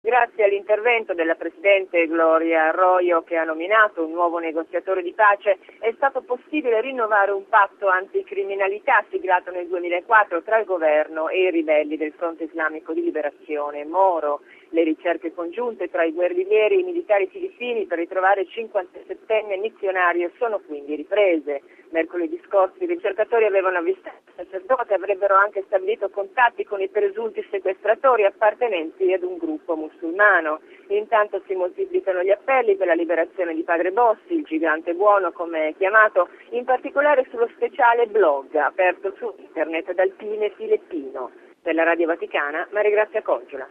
Grazie all'intervento della Presidente Gloria Arroyo, che ha nominato un nuovo negoziatore di pace, è stato possibile rinnovare un patto anticriminalità siglato nel 2004 tra il governo e i ribelli del Fronte Islamico di Liberazione Moro. Le ricerche congiunte tra i guerriglieri e i militari filippini per ritrovare il 57enne missionario sono quindi riprese. Mercoledì scorso i ricercatori avevano avvistato il sacerdote e avrebbero anche stabilito contatti con i presunti sequestratori appartenenti ad un gruppo musulmano. Intanto si moltiplicano gli appelli per la liberazione di Padre Bossi, il gigante buono come è chiamato, in particolare sullo speciale blog aperto su internet dal Pine Filippino. Per la Radio Vaticana, Maria Grazia Coggiola.